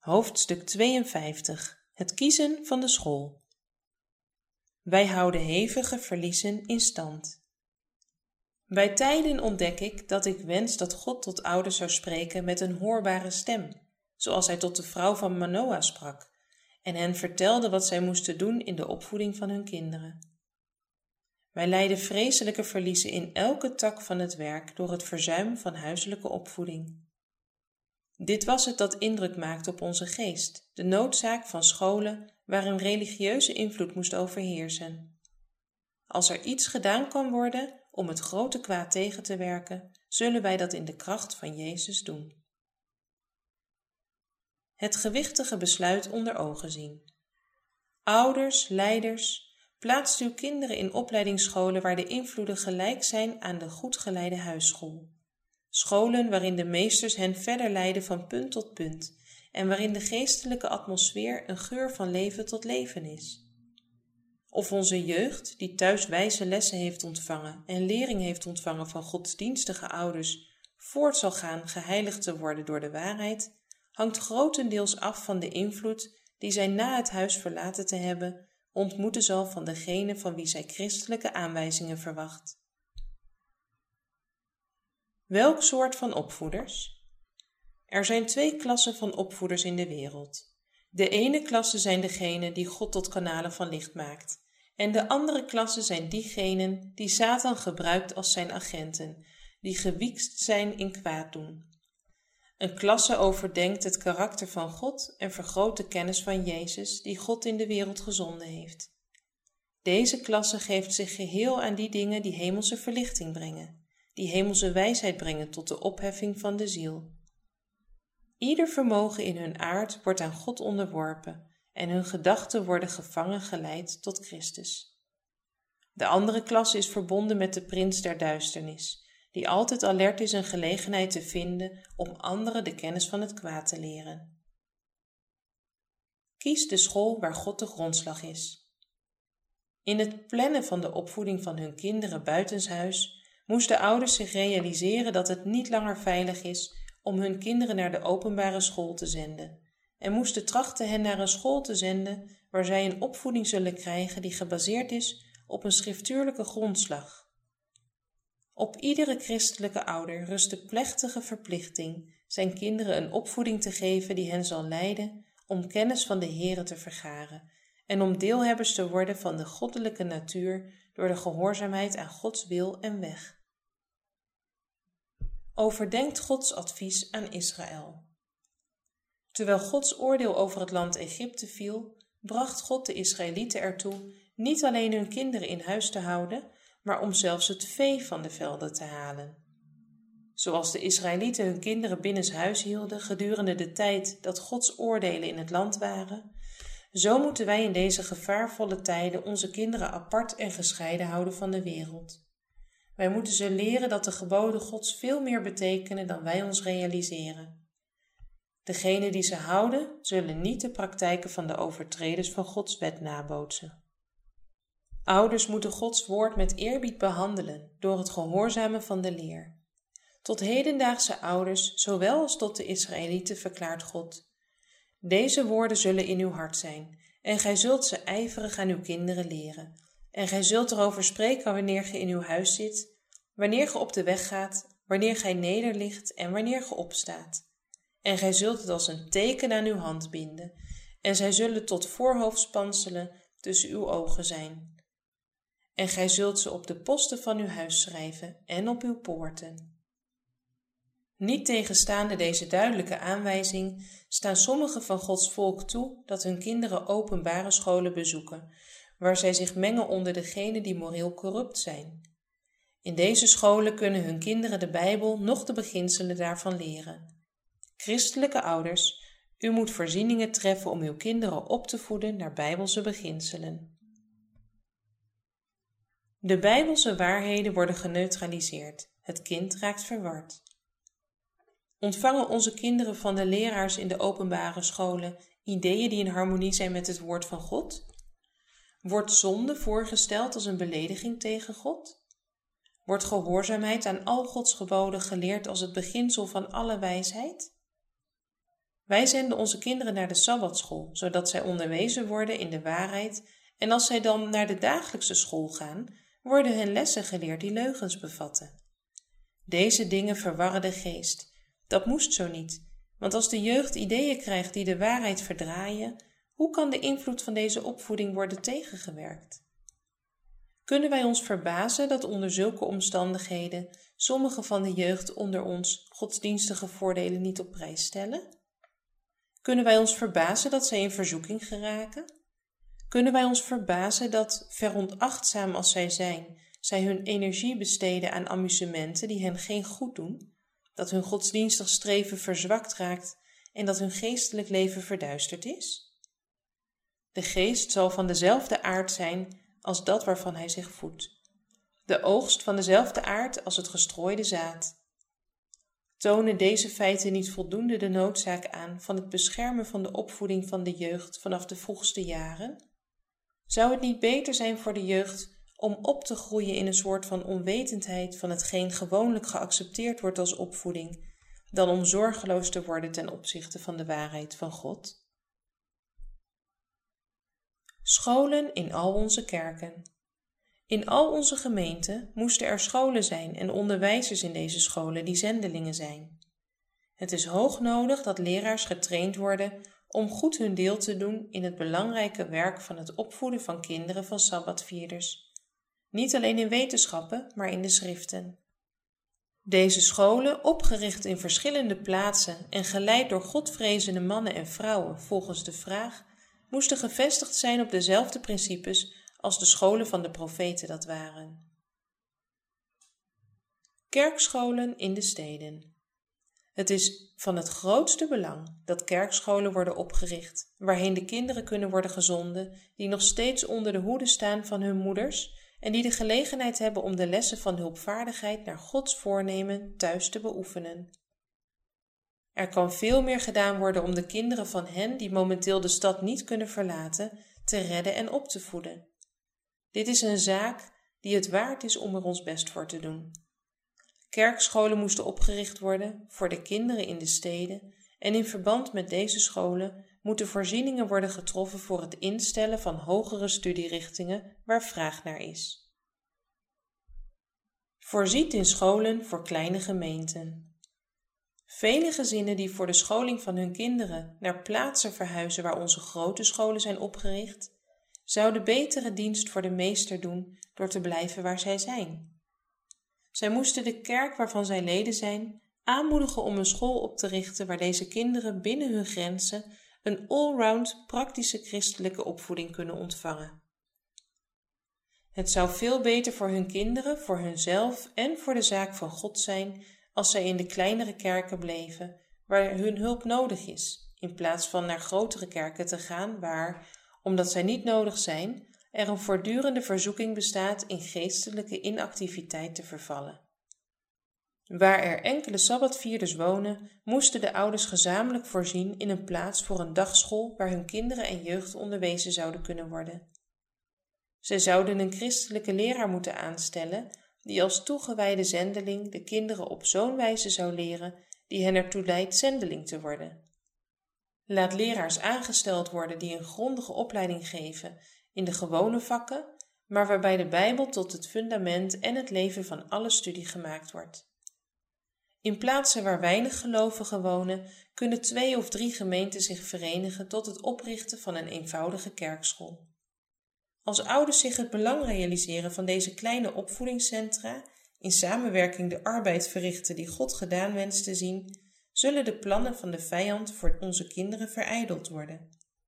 Hoofdstuk 52. Het kiezen van de school. Wij houden hevige verliezen in stand. Bij tijden ontdek ik dat ik wens dat God tot ouders zou spreken met een hoorbare stem, zoals hij tot de vrouw van Manoa sprak, en hen vertelde wat zij moesten doen in de opvoeding van hun kinderen. Wij lijden vreselijke verliezen in elke tak van het werk door het verzuim van huiselijke opvoeding. Dit was het dat indruk maakte op onze geest, de noodzaak van scholen waarin religieuze invloed moest overheersen. Als er iets gedaan kan worden om het grote kwaad tegen te werken, zullen wij dat in de kracht van Jezus doen. Het gewichtige besluit onder ogen zien. Ouders, leiders, plaatst uw kinderen in opleidingsscholen waar de invloeden gelijk zijn aan de goed geleide huisschool. Scholen waarin de meesters hen verder leiden van punt tot punt en waarin de geestelijke atmosfeer een geur van leven tot leven is. Of onze jeugd, die thuis wijze lessen heeft ontvangen en lering heeft ontvangen van godsdienstige ouders, voort zal gaan geheiligd te worden door de waarheid, hangt grotendeels af van de invloed die zij na het huis verlaten te hebben ontmoeten zal van degene van wie zij christelijke aanwijzingen verwacht. Welk soort van opvoeders? Er zijn 2 klassen van opvoeders in de wereld. De ene klasse zijn degenen die God tot kanalen van licht maakt, en de andere klasse zijn diegenen die Satan gebruikt als zijn agenten, die gewiekst zijn in kwaad doen. Een klasse overdenkt het karakter van God en vergroot de kennis van Jezus die God in de wereld gezonden heeft. Deze klasse geeft zich geheel aan die dingen die hemelse verlichting brengen, die hemelse wijsheid brengen tot de opheffing van de ziel. Ieder vermogen in hun aard wordt aan God onderworpen en hun gedachten worden gevangen geleid tot Christus. De andere klasse is verbonden met de prins der duisternis, die altijd alert is een gelegenheid te vinden om anderen de kennis van het kwaad te leren. Kies de school waar God de grondslag is. In het plannen van de opvoeding van hun kinderen buitenshuis moesten ouders zich realiseren dat het niet langer veilig is om hun kinderen naar de openbare school te zenden en moesten trachten hen naar een school te zenden waar zij een opvoeding zullen krijgen die gebaseerd is op een schriftuurlijke grondslag. Op iedere christelijke ouder rust de plechtige verplichting zijn kinderen een opvoeding te geven die hen zal leiden om kennis van de Here te vergaren en om deelhebbers te worden van de goddelijke natuur door de gehoorzaamheid aan Gods wil en weg. Overdenkt Gods advies aan Israël. Terwijl Gods oordeel over het land Egypte viel, bracht God de Israëlieten ertoe niet alleen hun kinderen in huis te houden, maar om zelfs het vee van de velden te halen. Zoals de Israëlieten hun kinderen binnenshuis hielden gedurende de tijd dat Gods oordelen in het land waren, zo moeten wij in deze gevaarvolle tijden onze kinderen apart en gescheiden houden van de wereld. Wij moeten ze leren dat de geboden Gods veel meer betekenen dan wij ons realiseren. Degenen die ze houden, zullen niet de praktijken van de overtreders van Gods wet nabootsen. Ouders moeten Gods woord met eerbied behandelen door het gehoorzamen van de leer. Tot hedendaagse ouders, zowel als tot de Israëlieten, verklaart God: deze woorden zullen in uw hart zijn, en gij zult ze ijverig aan uw kinderen leren. En gij zult erover spreken wanneer ge in uw huis zit, wanneer ge op de weg gaat, wanneer gij nederligt en wanneer ge opstaat. En gij zult het als een teken aan uw hand binden, en zij zullen tot voorhoofdspanselen tussen uw ogen zijn. En gij zult ze op de posten van uw huis schrijven en op uw poorten. Niet tegenstaande deze duidelijke aanwijzing staan sommigen van Gods volk toe dat hun kinderen openbare scholen bezoeken, waar zij zich mengen onder degenen die moreel corrupt zijn. In deze scholen kunnen hun kinderen de Bijbel noch de beginselen daarvan leren. Christelijke ouders, u moet voorzieningen treffen om uw kinderen op te voeden naar Bijbelse beginselen. De Bijbelse waarheden worden geneutraliseerd. Het kind raakt verward. Ontvangen onze kinderen van de leraars in de openbare scholen ideeën die in harmonie zijn met het woord van God? Wordt zonde voorgesteld als een belediging tegen God? Wordt gehoorzaamheid aan al Gods geboden geleerd als het beginsel van alle wijsheid? Wij zenden onze kinderen naar de sabbatschool, zodat zij onderwezen worden in de waarheid, en als zij dan naar de dagelijkse school gaan, worden hen lessen geleerd die leugens bevatten. Deze dingen verwarren de geest. Dat moest zo niet, want als de jeugd ideeën krijgt die de waarheid verdraaien, hoe kan de invloed van deze opvoeding worden tegengewerkt? Kunnen wij ons verbazen dat onder zulke omstandigheden sommige van de jeugd onder ons godsdienstige voordelen niet op prijs stellen? Kunnen wij ons verbazen dat zij in verzoeking geraken? Kunnen wij ons verbazen dat, veronachtzaam als zij zijn, zij hun energie besteden aan amusementen die hen geen goed doen, dat hun godsdienstig streven verzwakt raakt en dat hun geestelijk leven verduisterd is? De geest zal van dezelfde aard zijn als dat waarvan hij zich voedt, de oogst van dezelfde aard als het gestrooide zaad. Tonen deze feiten niet voldoende de noodzaak aan van het beschermen van de opvoeding van de jeugd vanaf de vroegste jaren? Zou het niet beter zijn voor de jeugd om op te groeien in een soort van onwetendheid van hetgeen gewoonlijk geaccepteerd wordt als opvoeding, dan om zorgeloos te worden ten opzichte van de waarheid van God? Scholen in al onze kerken. In al onze gemeenten moesten er scholen zijn en onderwijzers in deze scholen die zendelingen zijn. Het is hoog nodig dat leraars getraind worden om goed hun deel te doen in het belangrijke werk van het opvoeden van kinderen van sabbatvierders. Niet alleen in wetenschappen, maar in de schriften. Deze scholen, opgericht in verschillende plaatsen en geleid door godvrezende mannen en vrouwen volgens de vraag, moesten gevestigd zijn op dezelfde principes als de scholen van de profeten dat waren. Kerkscholen in de steden. Het is van het grootste belang dat kerkscholen worden opgericht, waarheen de kinderen kunnen worden gezonden die nog steeds onder de hoede staan van hun moeders en die de gelegenheid hebben om de lessen van hulpvaardigheid naar Gods voornemen thuis te beoefenen. Er kan veel meer gedaan worden om de kinderen van hen die momenteel de stad niet kunnen verlaten, te redden en op te voeden. Dit is een zaak die het waard is om er ons best voor te doen. Kerkscholen moesten opgericht worden voor de kinderen in de steden en in verband met deze scholen moeten voorzieningen worden getroffen voor het instellen van hogere studierichtingen waar vraag naar is. Voorziet in scholen voor kleine gemeenten. Vele gezinnen die voor de scholing van hun kinderen naar plaatsen verhuizen waar onze grote scholen zijn opgericht, zouden betere dienst voor de meester doen door te blijven waar zij zijn. Zij moesten de kerk waarvan zij leden zijn aanmoedigen om een school op te richten waar deze kinderen binnen hun grenzen een allround praktische christelijke opvoeding kunnen ontvangen. Het zou veel beter voor hun kinderen, voor hunzelf en voor de zaak van God zijn als zij in de kleinere kerken bleven waar hun hulp nodig is, in plaats van naar grotere kerken te gaan waar, omdat zij niet nodig zijn, er een voortdurende verzoeking bestaat in geestelijke inactiviteit te vervallen. Waar er enkele sabbatvierders wonen, moesten de ouders gezamenlijk voorzien in een plaats voor een dagschool waar hun kinderen en jeugd onderwezen zouden kunnen worden. Zij zouden een christelijke leraar moeten aanstellen die als toegewijde zendeling de kinderen op zo'n wijze zou leren die hen ertoe leidt zendeling te worden. Laat leraars aangesteld worden die een grondige opleiding geven in de gewone vakken, maar waarbij de Bijbel tot het fundament en het leven van alle studie gemaakt wordt. In plaatsen waar weinig gelovigen wonen, kunnen 2 of 3 gemeenten zich verenigen tot het oprichten van een eenvoudige kerkschool. Als ouders zich het belang realiseren van deze kleine opvoedingscentra, in samenwerking de arbeid verrichten die God gedaan wenst te zien, zullen de plannen van de vijand voor onze kinderen verijdeld worden.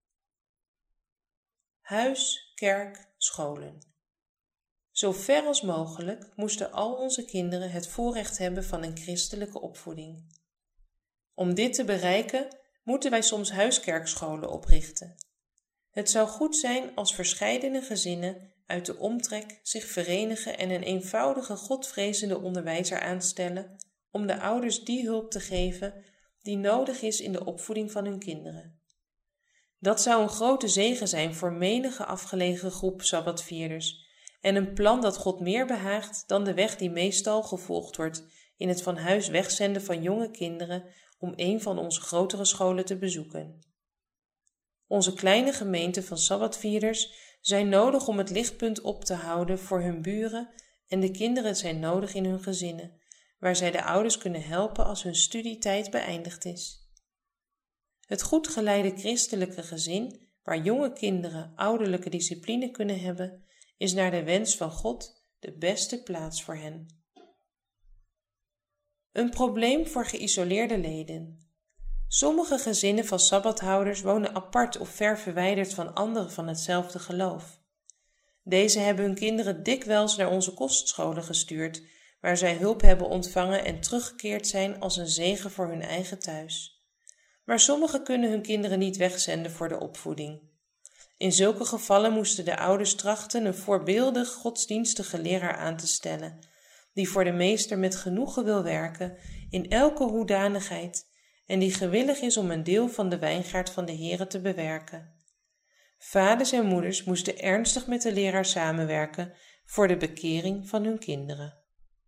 Huis, kerk, scholen. Zo ver als mogelijk moesten al onze kinderen het voorrecht hebben van een christelijke opvoeding. Om dit te bereiken, moeten wij soms huiskerkscholen oprichten. Het zou goed zijn als verscheidene gezinnen uit de omtrek zich verenigen en een eenvoudige godvrezende onderwijzer aanstellen om de ouders die hulp te geven die nodig is in de opvoeding van hun kinderen. Dat zou een grote zegen zijn voor menige afgelegen groep sabbatvierders en een plan dat God meer behaagt dan de weg die meestal gevolgd wordt in het van huis wegzenden van jonge kinderen om een van onze grotere scholen te bezoeken. Onze kleine gemeente van sabbatvierders zijn nodig om het lichtpunt op te houden voor hun buren en de kinderen zijn nodig in hun gezinnen, waar zij de ouders kunnen helpen als hun studietijd beëindigd is. Het goed geleide christelijke gezin, waar jonge kinderen ouderlijke discipline kunnen hebben, is naar de wens van God de beste plaats voor hen. Een probleem voor geïsoleerde leden. Sommige gezinnen van sabbathouders wonen apart of ver verwijderd van anderen van hetzelfde geloof. Deze hebben hun kinderen dikwijls naar onze kostscholen gestuurd, waar zij hulp hebben ontvangen en teruggekeerd zijn als een zegen voor hun eigen thuis. Maar sommigen kunnen hun kinderen niet wegzenden voor de opvoeding. In zulke gevallen moesten de ouders trachten een voorbeeldig godsdienstige leraar aan te stellen, die voor de meester met genoegen wil werken in elke hoedanigheid en die gewillig is om een deel van de wijngaard van de Here te bewerken. Vaders en moeders moesten ernstig met de leraar samenwerken voor de bekering van hun kinderen.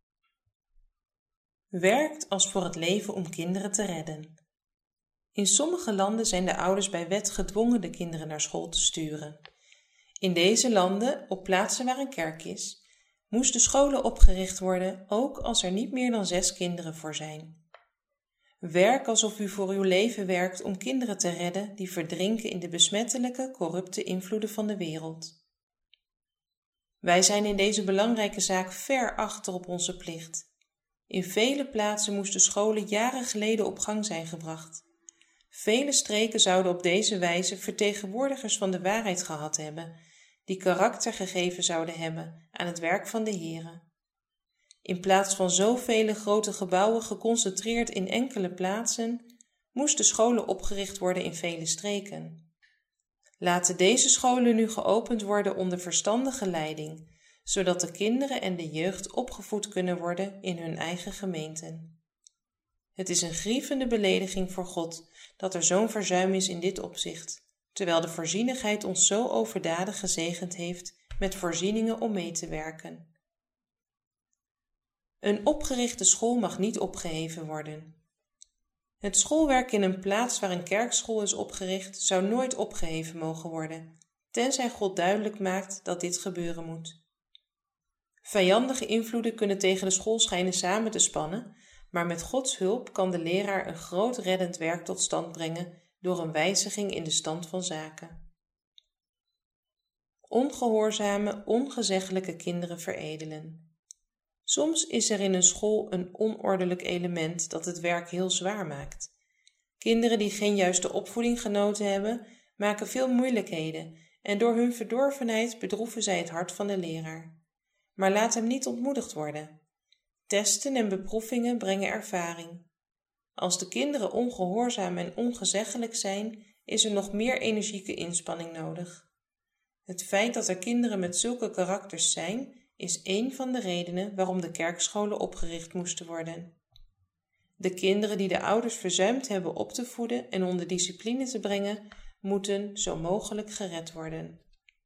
Werkt als voor het leven om kinderen te redden. In sommige landen zijn de ouders bij wet gedwongen de kinderen naar school te sturen. In deze landen, op plaatsen waar een kerk is, moesten scholen opgericht worden, ook als er niet meer dan 6 kinderen voor zijn. Werk alsof u voor uw leven werkt om kinderen te redden die verdrinken in de besmettelijke, corrupte invloeden van de wereld. Wij zijn in deze belangrijke zaak ver achter op onze plicht. In vele plaatsen moesten scholen jaren geleden op gang zijn gebracht. Vele streken zouden op deze wijze vertegenwoordigers van de waarheid gehad hebben, die karakter gegeven zouden hebben aan het werk van de Here. In plaats van zoveel grote gebouwen geconcentreerd in enkele plaatsen, moesten scholen opgericht worden in vele streken. Laten deze scholen nu geopend worden onder verstandige leiding, zodat de kinderen en de jeugd opgevoed kunnen worden in hun eigen gemeenten. Het is een grievende belediging voor God dat er zo'n verzuim is in dit opzicht, terwijl de voorzienigheid ons zo overdadig gezegend heeft met voorzieningen om mee te werken. Een opgerichte school mag niet opgeheven worden. Het schoolwerk in een plaats waar een kerkschool is opgericht zou nooit opgeheven mogen worden, tenzij God duidelijk maakt dat dit gebeuren moet. Vijandige invloeden kunnen tegen de school schijnen samen te spannen, maar met Gods hulp kan de leraar een groot reddend werk tot stand brengen door een wijziging in de stand van zaken. Ongehoorzame, ongezeggelijke kinderen veredelen. Soms is er in een school een onordelijk element dat het werk heel zwaar maakt. Kinderen die geen juiste opvoeding genoten hebben, maken veel moeilijkheden en door hun verdorvenheid bedroeven zij het hart van de leraar. Maar laat hem niet ontmoedigd worden. Testen en beproevingen brengen ervaring. Als de kinderen ongehoorzaam en ongezeggelijk zijn, is er nog meer energieke inspanning nodig. Het feit dat er kinderen met zulke karakters zijn, is een van de redenen waarom de kerkscholen opgericht moesten worden. De kinderen die de ouders verzuimd hebben op te voeden en onder discipline te brengen, moeten zo mogelijk gered worden.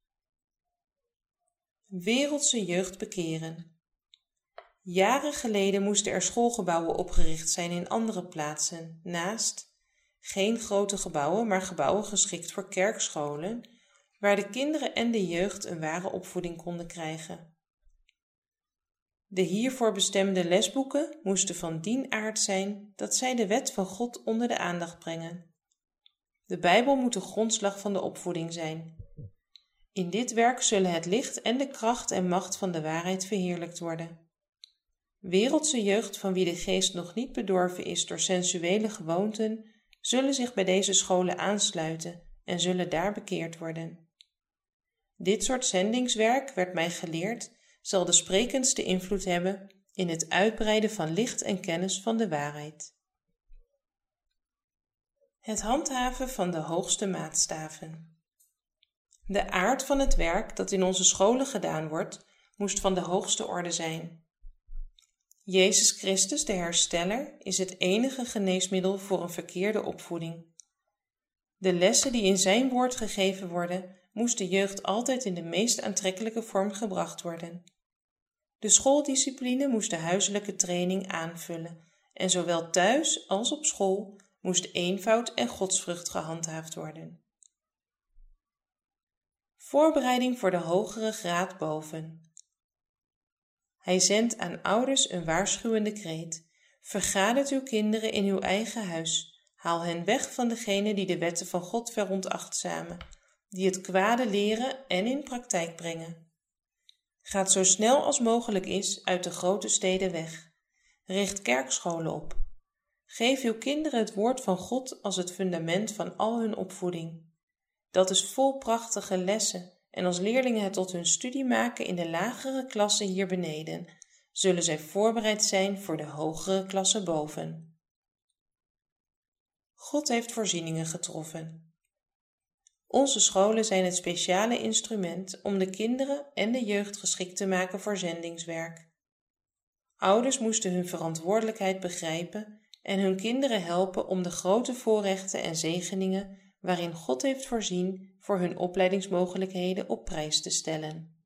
Wereldse jeugd bekeren. Jaren geleden moesten er schoolgebouwen opgericht zijn in andere plaatsen, naast geen grote gebouwen, maar gebouwen geschikt voor kerkscholen, waar de kinderen en de jeugd een ware opvoeding konden krijgen. De hiervoor bestemde lesboeken moesten van dien aard zijn dat zij de wet van God onder de aandacht brengen. De Bijbel moet de grondslag van de opvoeding zijn. In dit werk zullen het licht en de kracht en macht van de waarheid verheerlijkt worden. Wereldse jeugd van wie de geest nog niet bedorven is door sensuele gewoonten, zullen zich bij deze scholen aansluiten en zullen daar bekeerd worden. Dit soort zendingswerk, werd mij geleerd, zal de sprekendste invloed hebben in het uitbreiden van licht en kennis van de waarheid. Het handhaven van de hoogste maatstaven. De aard van het werk dat in onze scholen gedaan wordt, moest van de hoogste orde zijn. Jezus Christus, de hersteller, is het enige geneesmiddel voor een verkeerde opvoeding. De lessen die in zijn woord gegeven worden, moest de jeugd altijd in de meest aantrekkelijke vorm gebracht worden. De schooldiscipline moest de huiselijke training aanvullen en zowel thuis als op school moest eenvoud en godsvrucht gehandhaafd worden. Voorbereiding voor de hogere graad boven. Hij zendt aan ouders een waarschuwende kreet: vergadert uw kinderen in uw eigen huis, haal hen weg van degenen die de wetten van God veronachtzamen, die het kwade leren en in praktijk brengen. Gaat zo snel als mogelijk is uit de grote steden weg. Richt kerkscholen op. Geef uw kinderen het woord van God als het fundament van al hun opvoeding. Dat is vol prachtige lessen, en als leerlingen het tot hun studie maken in de lagere klassen hier beneden, zullen zij voorbereid zijn voor de hogere klassen boven. God heeft voorzieningen getroffen. Onze scholen zijn het speciale instrument om de kinderen en de jeugd geschikt te maken voor zendingswerk. Ouders moesten hun verantwoordelijkheid begrijpen en hun kinderen helpen om de grote voorrechten en zegeningen waarin God heeft voorzien voor hun opleidingsmogelijkheden op prijs te stellen.